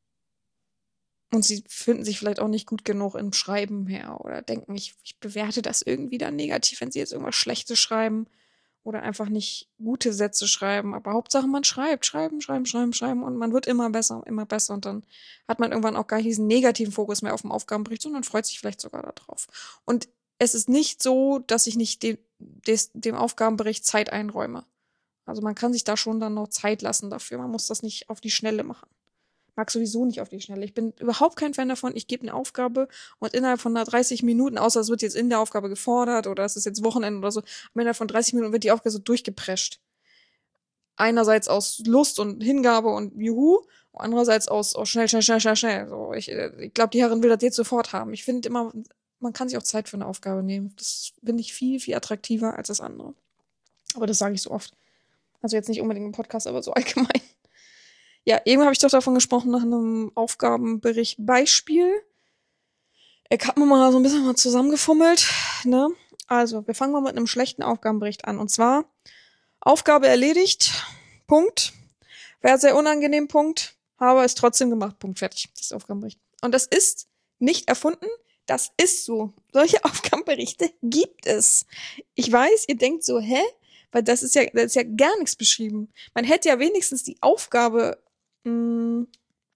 Und sie finden sich vielleicht auch nicht gut genug im Schreiben her oder denken, ich, ich bewerte das irgendwie dann negativ, wenn sie jetzt irgendwas Schlechtes schreiben oder einfach nicht gute Sätze schreiben. Aber Hauptsache, man schreibt, schreiben, schreiben, schreiben, schreiben und man wird immer besser, immer besser und dann hat man irgendwann auch gar nicht diesen negativen Fokus mehr auf dem Aufgabenbericht, sondern freut sich vielleicht sogar darauf. Und es ist nicht so, dass ich nicht den, des, dem Aufgabenbericht Zeit einräume. Also man kann sich da schon dann noch Zeit lassen dafür. Man muss das nicht auf die Schnelle machen. Mag sowieso nicht auf die Schnelle. Ich bin überhaupt kein Fan davon. Ich gebe eine Aufgabe und innerhalb von dreißig Minuten, außer es wird jetzt in der Aufgabe gefordert oder es ist jetzt Wochenende oder so, aber innerhalb von dreißig Minuten wird die Aufgabe so durchgeprescht. Einerseits aus Lust und Hingabe und Juhu, andererseits aus, aus schnell, schnell, schnell, schnell, schnell. So, ich ich glaube, die Herren will das jetzt sofort haben. Ich finde immer, man kann sich auch Zeit für eine Aufgabe nehmen. Das finde ich viel, viel attraktiver als das andere. Aber das sage ich so oft. Also jetzt nicht unbedingt im Podcast, aber so allgemein. Ja, eben habe ich doch davon gesprochen, nach einem Aufgabenbericht Beispiel. Ich habe mir mal so ein bisschen mal zusammengefummelt. Ne? Also, wir fangen mal mit einem schlechten Aufgabenbericht an. Und zwar, Aufgabe erledigt, Punkt. Wäre sehr unangenehm, Punkt. Habe es trotzdem gemacht, Punkt, fertig. Das ist der Aufgabenbericht. Und das ist nicht erfunden, das ist so. Solche Aufgabenberichte gibt es. Ich weiß, ihr denkt so, hä? Weil das ist ja, das ist ja gar nichts beschrieben. Man hätte ja wenigstens die Aufgabe mh,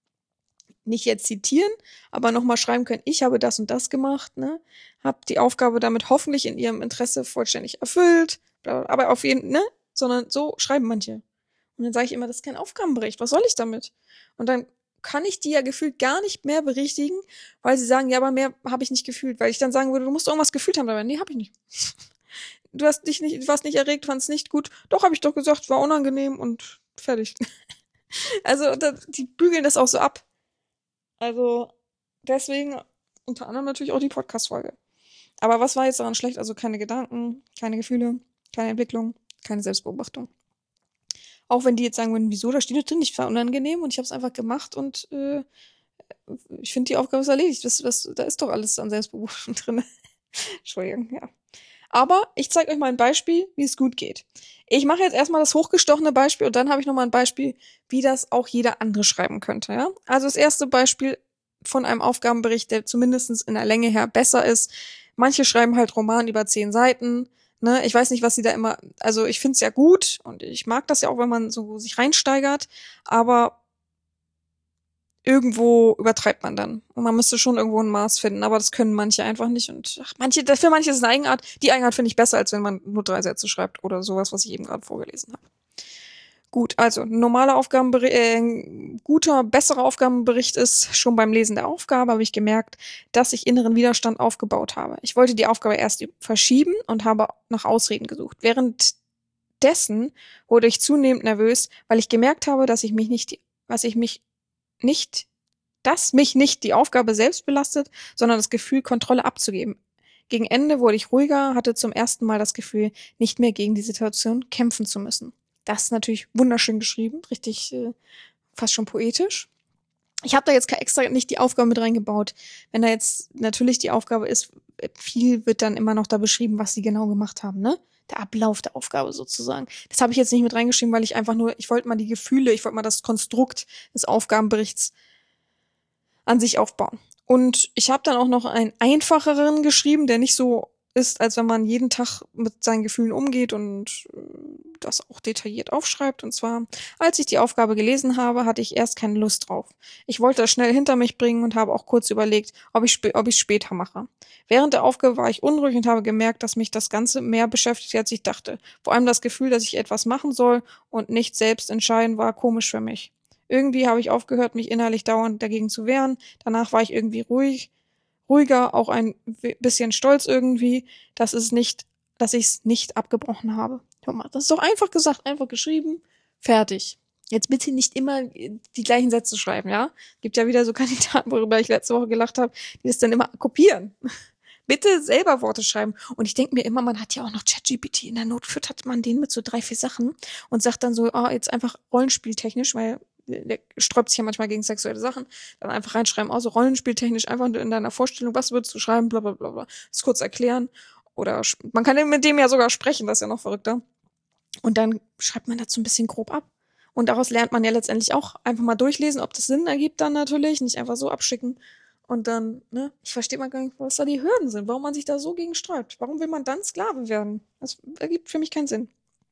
nicht jetzt zitieren, aber nochmal schreiben können, ich habe das und das gemacht, ne? Hab die Aufgabe damit hoffentlich in ihrem Interesse vollständig erfüllt, aber auf jeden, ne? Sondern so schreiben manche. Und dann sage ich immer, das ist kein Aufgabenbericht, was soll ich damit? Und dann kann ich die ja gefühlt gar nicht mehr berichtigen, weil sie sagen, ja, aber mehr habe ich nicht gefühlt, weil ich dann sagen würde, du musst irgendwas gefühlt haben dabei. Nee, habe ich nicht. Du hast dich nicht, du warst nicht erregt, fandst nicht gut. Doch, habe ich doch gesagt, war unangenehm und fertig. Also, da, die bügeln das auch so ab. Also, deswegen unter anderem natürlich auch die Podcast-Folge. Aber was war jetzt daran schlecht? Also keine Gedanken, keine Gefühle, keine Entwicklung, keine Selbstbeobachtung. Auch wenn die jetzt sagen würden, wieso, da steht doch drin, ich war unangenehm und ich habe es einfach gemacht und äh, ich finde, die Aufgabe ist erledigt. Das, das, da ist doch alles an Selbstbeobachtung drin. Entschuldigung, ja. Aber ich zeige euch mal ein Beispiel, wie es gut geht. Ich mache jetzt erstmal das hochgestochene Beispiel und dann habe ich nochmal ein Beispiel, wie das auch jeder andere schreiben könnte. Ja? Also das erste Beispiel von einem Aufgabenbericht, der zumindest in der Länge her besser ist. Manche schreiben halt Roman über zehn Seiten. Ne? Ich weiß nicht, was sie da immer... Also ich finde es ja gut und ich mag das ja auch, wenn man so sich reinsteigert. Aber irgendwo übertreibt man dann. Und man müsste schon irgendwo ein Maß finden, aber das können manche einfach nicht. Und ach, manche, für manche ist es eine Eigenart. Die Eigenart finde ich besser, als wenn man nur drei Sätze schreibt oder sowas, was ich eben gerade vorgelesen habe. Gut, also normaler Aufgabenbericht, äh, guter, besserer Aufgabenbericht ist, schon beim Lesen der Aufgabe habe ich gemerkt, dass ich inneren Widerstand aufgebaut habe. Ich wollte die Aufgabe erst verschieben und habe nach Ausreden gesucht. Währenddessen wurde ich zunehmend nervös, weil ich gemerkt habe, dass ich mich nicht, was ich mich nicht dass mich nicht die Aufgabe selbst belastet, sondern das Gefühl, Kontrolle abzugeben. Gegen Ende wurde ich ruhiger, hatte zum ersten Mal das Gefühl, nicht mehr gegen die Situation kämpfen zu müssen. Das ist natürlich wunderschön geschrieben, richtig äh, fast schon poetisch. Ich habe da jetzt extra nicht die Aufgabe mit reingebaut. Wenn da jetzt natürlich die Aufgabe ist, viel wird dann immer noch da beschrieben, was sie genau gemacht haben, ne? Der Ablauf der Aufgabe sozusagen. Das habe ich jetzt nicht mit reingeschrieben, weil ich einfach nur, ich wollte mal die Gefühle, ich wollte mal das Konstrukt des Aufgabenberichts an sich aufbauen. Und ich habe dann auch noch einen einfacheren geschrieben, der nicht so ist, als wenn man jeden Tag mit seinen Gefühlen umgeht und das auch detailliert aufschreibt. Und zwar, als ich die Aufgabe gelesen habe, hatte ich erst keine Lust drauf. Ich wollte das schnell hinter mich bringen und habe auch kurz überlegt, ob ich ob ich es später mache. Während der Aufgabe war ich unruhig und habe gemerkt, dass mich das Ganze mehr beschäftigt, als ich dachte. Vor allem das Gefühl, dass ich etwas machen soll und nicht selbst entscheiden, war komisch für mich. Irgendwie habe ich aufgehört, mich innerlich dauernd dagegen zu wehren. Danach war ich irgendwie ruhig, ruhiger, auch ein bisschen stolz irgendwie, dass es nicht, dass ich es nicht abgebrochen habe. Hör mal, das ist doch einfach gesagt, einfach geschrieben, fertig. Jetzt bitte nicht immer die gleichen Sätze schreiben, ja? Gibt ja wieder so Kandidaten, worüber ich letzte Woche gelacht habe, die das dann immer kopieren. Bitte selber Worte schreiben. Und ich denke mir immer, man hat ja auch noch ChatGPT. In der Not füttert man den mit so drei, vier Sachen und sagt dann so, ah, oh, jetzt einfach rollenspieltechnisch, weil der sträubt sich ja manchmal gegen sexuelle Sachen, dann einfach reinschreiben, also rollenspieltechnisch einfach in deiner Vorstellung, was würdest du schreiben, bla bla bla bla. Das kurz erklären. Oder man kann mit dem ja sogar sprechen, das ist ja noch verrückter. Und dann schreibt man dazu ein bisschen grob ab. Und daraus lernt man ja letztendlich auch einfach mal durchlesen, ob das Sinn ergibt dann natürlich, nicht einfach so abschicken. Und dann, ne, ich verstehe mal gar nicht, was da die Hürden sind, warum man sich da so gegen sträubt. Warum will man dann Sklave werden? Das ergibt für mich keinen Sinn.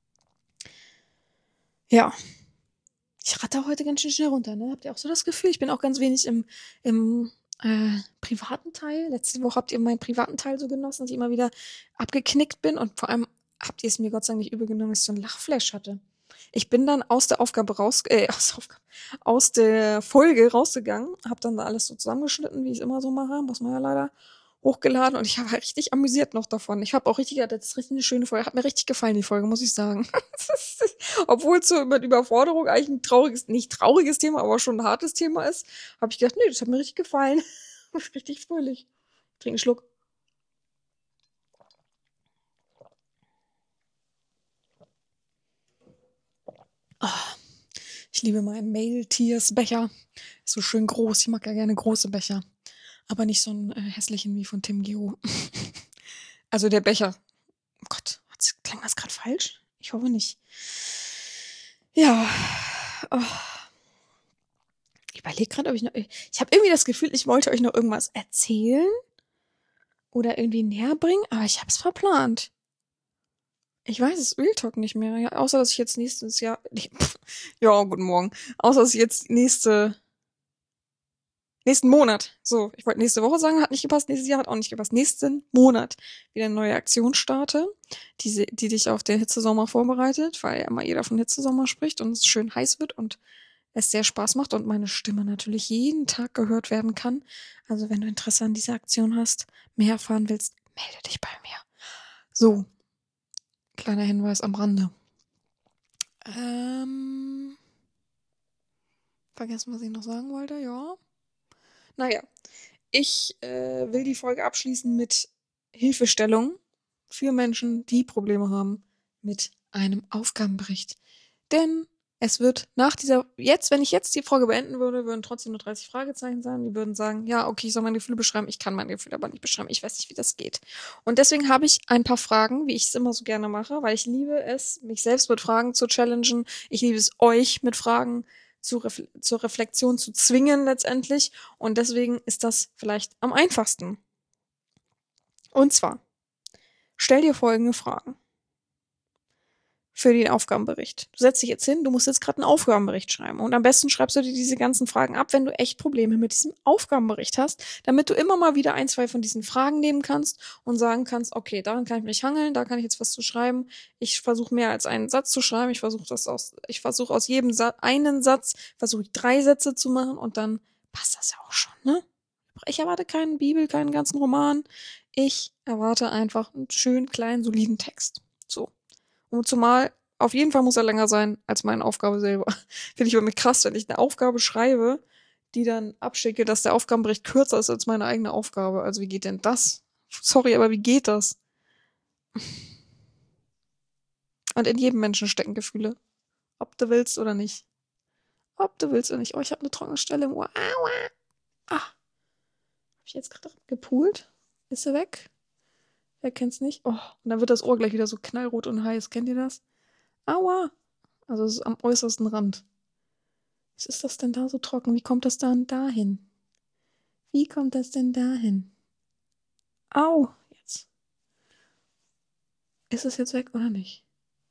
Ja. Ich ratter heute ganz schön schnell runter, ne? Habt ihr auch so das Gefühl? Ich bin auch ganz wenig im, im äh, privaten Teil. Letzte Woche habt ihr meinen privaten Teil so genossen, dass ich immer wieder abgeknickt bin. Und vor allem habt ihr es mir Gott sei Dank nicht übel genommen, dass ich so einen Lachflash hatte. Ich bin dann aus der Aufgabe raus, äh, aus, Aufgabe, aus der Folge rausgegangen, hab dann da alles so zusammengeschnitten, wie ich es immer so mache, muss man ja leider, hochgeladen und ich habe halt richtig amüsiert noch davon. Ich habe auch richtig, das ist richtig eine schöne Folge, hat mir richtig gefallen, die Folge, muss ich sagen. Obwohl es so mit Überforderung eigentlich ein trauriges, nicht trauriges Thema, aber schon ein hartes Thema ist, habe ich gedacht, nee, das hat mir richtig gefallen. Richtig fröhlich. Ich trinke einen Schluck. Oh, ich liebe meinen Male-Tears-Becher. Ist so schön groß. Ich mag ja gerne große Becher. Aber nicht so einen äh, hässlichen wie von Tim Geo. Also der Becher. Oh Gott, klang das gerade falsch? Ich hoffe nicht. Ja. Oh. Ich überlege gerade, ob ich noch... Ich habe irgendwie das Gefühl, ich wollte euch noch irgendwas erzählen. Oder irgendwie näher bringen. Aber ich habe es verplant. Ich weiß es Real Talk nicht mehr. Ja, außer, dass ich jetzt nächstes Jahr... Ja, guten Morgen. Außer, dass ich jetzt nächste... Nächsten Monat. So, ich wollte nächste Woche sagen, hat nicht gepasst. Nächstes Jahr hat auch nicht gepasst. Nächsten Monat wieder eine neue Aktion starte, die, die dich auf den Hitzesommer vorbereitet, weil ja immer jeder von Hitzesommer spricht und es schön heiß wird und es sehr Spaß macht und meine Stimme natürlich jeden Tag gehört werden kann. Also wenn du Interesse an dieser Aktion hast, mehr erfahren willst, melde dich bei mir. So, kleiner Hinweis am Rande. Ähm, vergessen, was ich noch sagen wollte, ja. Naja, ich äh, will die Folge abschließen mit Hilfestellung für Menschen, die Probleme haben mit einem Aufgabenbericht. Denn es wird nach dieser, jetzt, wenn ich jetzt die Folge beenden würde, würden trotzdem nur dreißig Fragezeichen sein. Die würden sagen, ja, okay, ich soll meine Gefühle beschreiben. Ich kann meine Gefühle aber nicht beschreiben. Ich weiß nicht, wie das geht. Und deswegen habe ich ein paar Fragen, wie ich es immer so gerne mache, weil ich liebe es, mich selbst mit Fragen zu challengen. Ich liebe es, euch mit Fragen Zu Refle- zur Reflexion zu zwingen letztendlich. Und deswegen ist das vielleicht am einfachsten. Und zwar, stell dir folgende Fragen für den Aufgabenbericht. Du setzt dich jetzt hin, du musst jetzt gerade einen Aufgabenbericht schreiben. Und am besten schreibst du dir diese ganzen Fragen ab, wenn du echt Probleme mit diesem Aufgabenbericht hast, damit du immer mal wieder ein, zwei von diesen Fragen nehmen kannst und sagen kannst, okay, daran kann ich mich hangeln, da kann ich jetzt was zu schreiben. Ich versuche mehr als einen Satz zu schreiben. Ich versuche das aus, ich versuche aus jedem Sa- einen Satz, versuche ich drei Sätze zu machen und dann passt das ja auch schon, ne? Ich erwarte keinen Bibel, keinen ganzen Roman. Ich erwarte einfach einen schönen, kleinen, soliden Text. So. Und zumal, auf jeden Fall muss er länger sein als meine Aufgabe selber. Finde ich wirklich krass, wenn ich eine Aufgabe schreibe, die dann abschicke, dass der Aufgabenbericht kürzer ist als meine eigene Aufgabe. Also wie geht denn das? Sorry, aber wie geht das? Und in jedem Menschen stecken Gefühle. Ob du willst oder nicht. Ob du willst oder nicht. Oh, ich habe eine trockene Stelle im Ohr. Aua. Ah. Hab ich jetzt gerade gepult? Ist sie weg? Wer kennt's nicht? Oh, und dann wird das Ohr gleich wieder so knallrot und heiß. Kennt ihr das? Aua. Also es ist am äußersten Rand. Was ist das denn da so trocken? Wie kommt das dann dahin? Wie kommt das denn dahin? Au. Jetzt. Ist es jetzt weg oder nicht?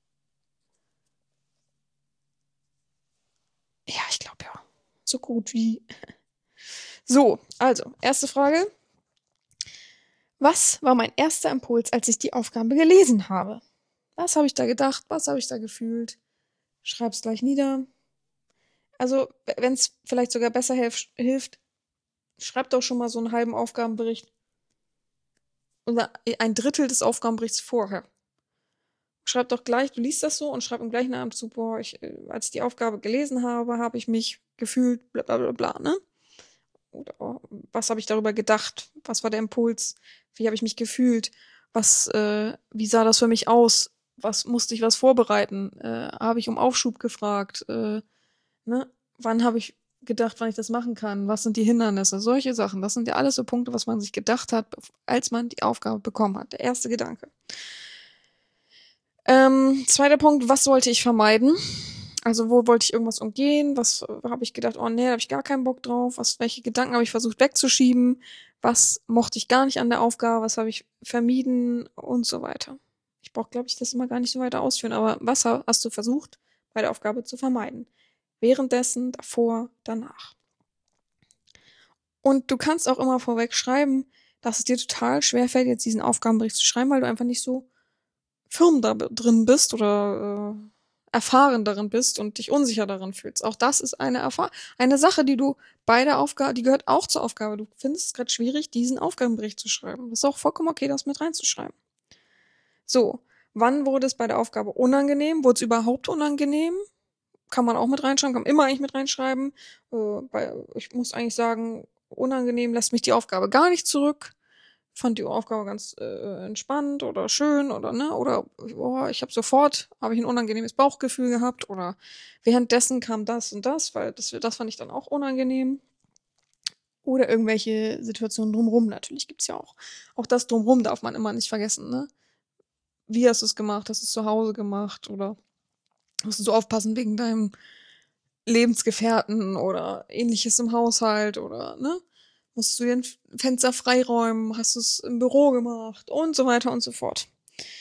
Ja, ich glaube ja. So gut wie. So, also, erste Frage. Was war mein erster Impuls, als ich die Aufgabe gelesen habe? Was habe ich da gedacht? Was habe ich da gefühlt? Schreib's gleich nieder. Also, wenn es vielleicht sogar besser helf- hilft, schreib doch schon mal so einen halben Aufgabenbericht oder ein Drittel des Aufgabenberichts vorher. Schreib doch gleich, du liest das so und schreib im gleichen Atemzug, boah, ich, äh, als ich die Aufgabe gelesen habe, habe ich mich gefühlt, bla bla bla bla, ne? Oder oh, was habe ich darüber gedacht? Was war der Impuls? Wie habe ich mich gefühlt? Was, äh, wie sah das für mich aus? Was musste ich was vorbereiten? Äh, habe ich um Aufschub gefragt? Äh, ne? Wann habe ich gedacht, wann ich das machen kann? Was sind die Hindernisse? Solche Sachen. Das sind ja alles so Punkte, was man sich gedacht hat, als man die Aufgabe bekommen hat. Der erste Gedanke. Ähm, zweiter Punkt, was sollte ich vermeiden? Also wo wollte ich irgendwas umgehen? Was äh, habe ich gedacht, oh nee, da habe ich gar keinen Bock drauf. Was, welche Gedanken habe ich versucht wegzuschieben? Was mochte ich gar nicht an der Aufgabe? Was habe ich vermieden? Und so weiter. Ich brauche, glaube ich, das immer gar nicht so weiter ausführen. Aber was ha- hast du versucht, bei der Aufgabe zu vermeiden? Währenddessen, davor, danach. Und du kannst auch immer vorweg schreiben, dass es dir total schwerfällt, jetzt diesen Aufgabenbericht zu schreiben, weil du einfach nicht so firm da b- drin bist oder äh, erfahren darin bist und dich unsicher darin fühlst. Auch das ist eine Erfahrung, eine Sache, die du bei der Aufgabe, die gehört auch zur Aufgabe. Du findest es gerade schwierig, diesen Aufgabenbericht zu schreiben. Das ist auch vollkommen okay, das mit reinzuschreiben. So, wann wurde es bei der Aufgabe unangenehm? Wurde es überhaupt unangenehm? Kann man auch mit reinschreiben, kann man immer eigentlich mit reinschreiben. Äh, bei, ich muss eigentlich sagen, unangenehm lässt mich die Aufgabe gar nicht zurück. Fand die Aufgabe ganz äh, entspannt oder schön oder ne oder oh, ich habe sofort habe ich ein unangenehmes Bauchgefühl gehabt oder währenddessen kam das und das, weil das das fand ich dann auch unangenehm oder irgendwelche Situationen drumrum. Natürlich gibt's ja auch auch das drumrum darf man immer nicht vergessen, ne? Wie hast du es gemacht? Hast du es zu Hause gemacht oder musst du so aufpassen wegen deinem Lebensgefährten oder Ähnliches im Haushalt oder ne? Musst du dir ein Fenster freiräumen? Hast du es im Büro gemacht? Und so weiter und so fort.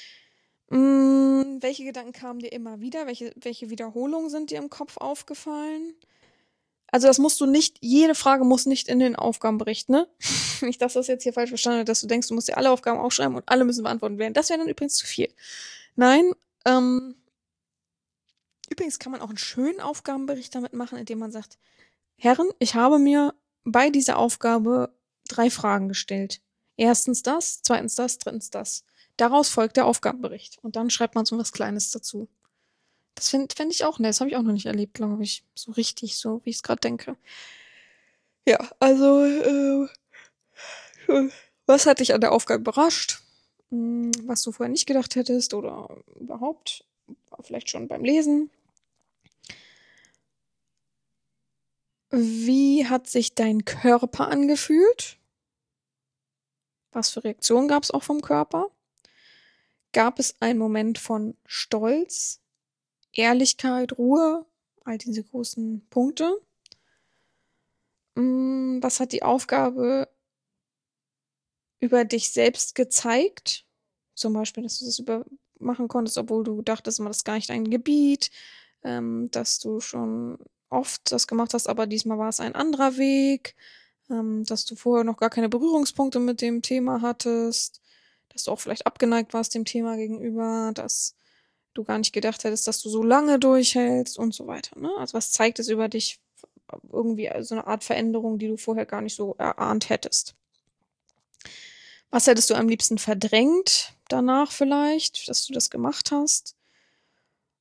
Hm, welche Gedanken kamen dir immer wieder? Welche, welche Wiederholungen sind dir im Kopf aufgefallen? Also das musst du nicht, jede Frage muss nicht in den Aufgabenbericht, ne? Nicht, dass das jetzt hier falsch verstanden wird, dass du denkst, du musst dir alle Aufgaben aufschreiben und alle müssen beantwortet werden. Das wäre dann übrigens zu viel. Nein, ähm, übrigens kann man auch einen schönen Aufgabenbericht damit machen, indem man sagt, Herren, ich habe mir bei dieser Aufgabe drei Fragen gestellt. Erstens das, zweitens das, drittens das. Daraus folgt der Aufgabenbericht. Und dann schreibt man so was Kleines dazu. Das fände fänd ich auch nett. Das habe ich auch noch nicht erlebt, glaube ich. So richtig, so wie ich es gerade denke. Ja, also, äh, was hat dich an der Aufgabe überrascht? Hm, was du vorher nicht gedacht hättest oder überhaupt? Vielleicht schon beim Lesen. Wie hat sich dein Körper angefühlt? Was für Reaktionen gab es auch vom Körper? Gab es einen Moment von Stolz, Ehrlichkeit, Ruhe, all diese großen Punkte? Hm, was hat die Aufgabe über dich selbst gezeigt? Zum Beispiel, dass du das über machen konntest, obwohl du dachtest, immer das ist gar nicht dein Gebiet, ähm, dass du schon oft das gemacht hast, aber diesmal war es ein anderer Weg, ähm, dass du vorher noch gar keine Berührungspunkte mit dem Thema hattest, dass du auch vielleicht abgeneigt warst dem Thema gegenüber, dass du gar nicht gedacht hättest, dass du so lange durchhältst und so weiter. Ne? Also was zeigt es über dich irgendwie so eine Art Veränderung, die du vorher gar nicht so erahnt hättest? Was hättest du am liebsten verdrängt danach vielleicht, dass du das gemacht hast?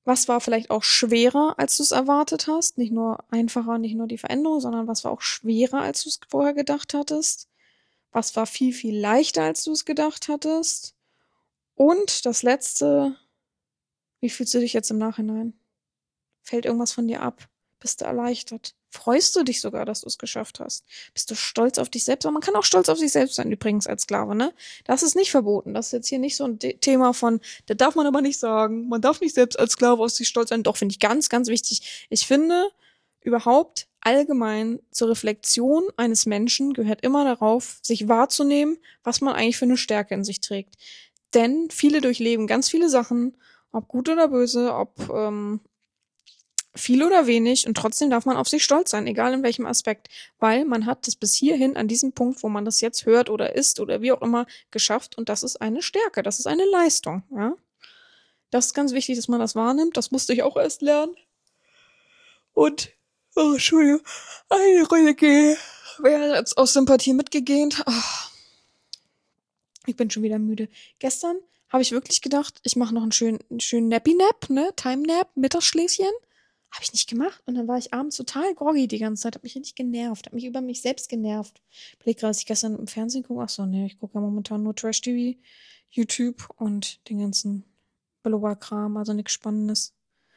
Was war vielleicht auch schwerer, als du es erwartet hast? Nicht nur einfacher, nicht nur die Veränderung, sondern was war auch schwerer, als du es vorher gedacht hattest? Was war viel, viel leichter, als du es gedacht hattest? Und das Letzte, wie fühlst du dich jetzt im Nachhinein? Fällt irgendwas von dir ab? Bist du erleichtert? Freust du dich sogar, dass du es geschafft hast? Bist du stolz auf dich selbst? Aber man kann auch stolz auf sich selbst sein, übrigens, als Sklave, ne? Das ist nicht verboten. Das ist jetzt hier nicht so ein De- Thema von, das darf man aber nicht sagen. Man darf nicht selbst als Sklave auf sich stolz sein. Doch, finde ich ganz, ganz wichtig. Ich finde, überhaupt allgemein zur Reflexion eines Menschen gehört immer darauf, sich wahrzunehmen, was man eigentlich für eine Stärke in sich trägt. Denn viele durchleben ganz viele Sachen, ob gut oder böse, ob ähm, viel oder wenig, und trotzdem darf man auf sich stolz sein, egal in welchem Aspekt, weil man hat das bis hierhin an diesem Punkt, wo man das jetzt hört oder ist oder wie auch immer, geschafft, und das ist eine Stärke, das ist eine Leistung, ja. Das ist ganz wichtig, dass man das wahrnimmt, das musste ich auch erst lernen. Und, oh, Entschuldigung, eine Runde gehe, wäre jetzt aus Sympathie mitgegähnt. Oh, ich bin schon wieder müde. Gestern habe ich wirklich gedacht, ich mache noch einen schönen, einen schönen Nappy-Nap, ne, Time-Nap, Mittagsschläfchen. Habe ich nicht gemacht. Und dann war ich abends total groggy die ganze Zeit. Hat mich richtig genervt. Hat mich über mich selbst genervt. Ich überlege gerade, dass ich gestern im Fernsehen gucke. Ach so, ne, ich gucke ja momentan nur Trash-T V, YouTube und den ganzen Blower-Kram. Also nichts Spannendes.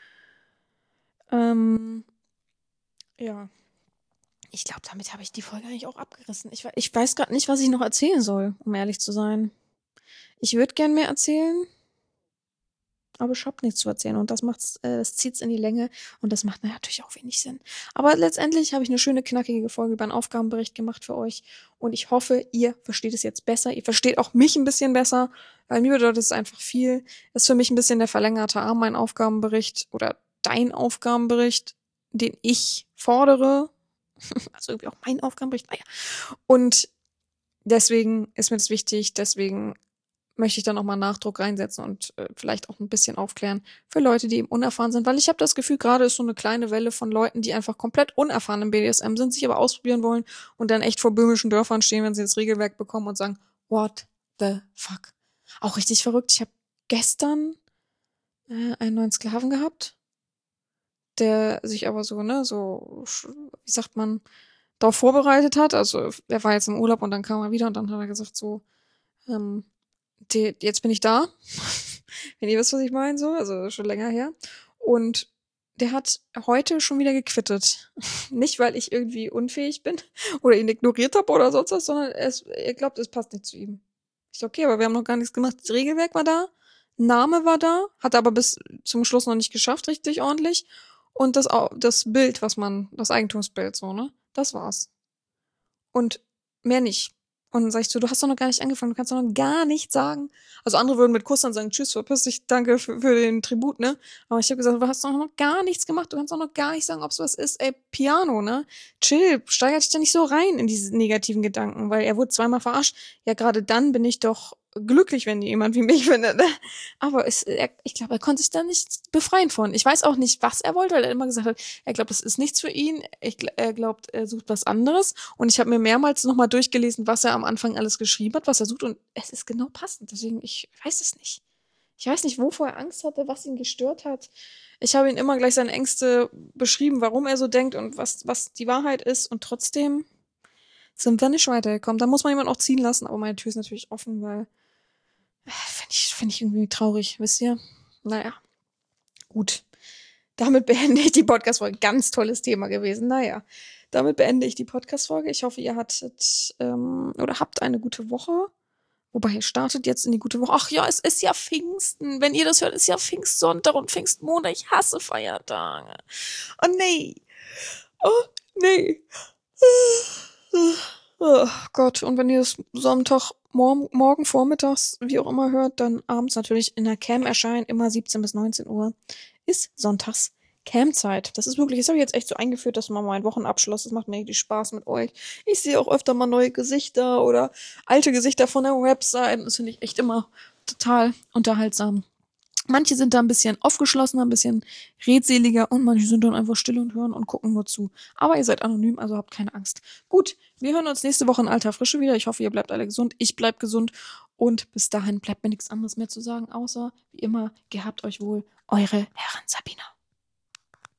Ähm, ja. Ich glaube, damit habe ich die Folge eigentlich auch abgerissen. Ich, ich weiß gerade nicht, was ich noch erzählen soll, um ehrlich zu sein. Ich würde gern mehr erzählen, aber ich habe nichts zu erzählen, und das macht's, äh, das zieht's in die Länge, und das macht natürlich auch wenig Sinn. Aber letztendlich habe ich eine schöne, knackige Folge über einen Aufgabenbericht gemacht für euch, und ich hoffe, ihr versteht es jetzt besser. Ihr versteht auch mich ein bisschen besser, weil mir bedeutet es einfach viel. Das ist für mich ein bisschen der verlängerte Arm, mein Aufgabenbericht oder dein Aufgabenbericht, den ich fordere. Also irgendwie auch mein Aufgabenbericht. Naja. Und deswegen ist mir das wichtig, deswegen möchte ich da nochmal Nachdruck reinsetzen und äh, vielleicht auch ein bisschen aufklären für Leute, die eben unerfahren sind. Weil ich habe das Gefühl, gerade ist so eine kleine Welle von Leuten, die einfach komplett unerfahren im B D S M sind, sich aber ausprobieren wollen und dann echt vor böhmischen Dörfern stehen, wenn sie das Regelwerk bekommen und sagen, what the fuck? Auch richtig verrückt. Ich habe gestern äh, einen neuen Sklaven gehabt, der sich aber so, ne, so, wie sagt man, darauf vorbereitet hat. Also er war jetzt im Urlaub und dann kam er wieder und dann hat er gesagt so, ähm, die, jetzt bin ich da. Wenn ihr wisst, was ich meine, so, also schon länger her. Und der hat heute schon wieder gequittet. Nicht, weil ich irgendwie unfähig bin oder ihn ignoriert habe oder sonst was, sondern es, er glaubt, es passt nicht zu ihm. Ich so, okay, aber wir haben noch gar nichts gemacht. Das Regelwerk war da, Name war da, hat aber bis zum Schluss noch nicht geschafft, richtig ordentlich. Und das, das Bild, was man, das Eigentumsbild, so, ne? Das war's. Und mehr nicht. Und dann sag ich so, du hast doch noch gar nicht angefangen, du kannst doch noch gar nichts sagen. Also andere würden mit Kuss dann sagen, tschüss, verpiss dich, danke für, für den Tribut, ne? Aber ich habe gesagt, du hast doch noch gar nichts gemacht, du kannst doch noch gar nicht sagen, ob es was ist. Ey, Piano, ne? Chill, steigert dich da nicht so rein in diese negativen Gedanken, weil er wurde zweimal verarscht. Ja, gerade dann bin ich doch glücklich, wenn jemand wie mich findet, ne? Aber es, er, ich glaube, er konnte sich da nicht befreien von. Ich weiß auch nicht, was er wollte, weil er immer gesagt hat, er glaubt, das ist nichts für ihn. Ich, er glaubt, er sucht was anderes. Und ich habe mir mehrmals nochmal durchgelesen, was er am Anfang alles geschrieben hat, was er sucht. Und es ist genau passend. Deswegen, ich weiß es nicht. Ich weiß nicht, wovor er Angst hatte, was ihn gestört hat. Ich habe ihm immer gleich seine Ängste beschrieben, warum er so denkt und was, was die Wahrheit ist. Und trotzdem sind wir nicht weitergekommen. Da muss man jemanden auch ziehen lassen. Aber meine Tür ist natürlich offen, weil Finde ich, find ich irgendwie traurig, wisst ihr? Naja, gut. Damit beende ich die Podcast-Folge. Ganz tolles Thema gewesen. Naja, damit beende ich die Podcast-Folge. Ich hoffe, ihr hattet ähm, oder habt eine gute Woche. Wobei, ihr startet jetzt in die gute Woche. Ach ja, es ist ja Pfingsten. Wenn ihr das hört, ist ja Pfingstsonntag und Pfingstmontag. Ich hasse Feiertage. Oh nee. Oh nee. Oh Gott, und wenn ihr das Sonntag morgen, morgen vormittags, wie auch immer hört, dann abends natürlich in der Cam erscheint, immer siebzehn bis neunzehn Uhr, ist sonntags Cam-Zeit. Das ist wirklich, das habe ich jetzt echt so eingeführt, dass mal mein Wochenabschluss, das macht mir richtig Spaß mit euch. Ich sehe auch öfter mal neue Gesichter oder alte Gesichter von der Website. Das finde ich echt immer total unterhaltsam. Manche sind da ein bisschen aufgeschlossener, ein bisschen redseliger und manche sind dann einfach still und hören und gucken nur zu. Aber ihr seid anonym, also habt keine Angst. Gut, wir hören uns nächste Woche in alter Frische wieder. Ich hoffe, ihr bleibt alle gesund. Ich bleib gesund. Und bis dahin bleibt mir nichts anderes mehr zu sagen, außer, wie immer, gehabt euch wohl Eure Herren Sabina.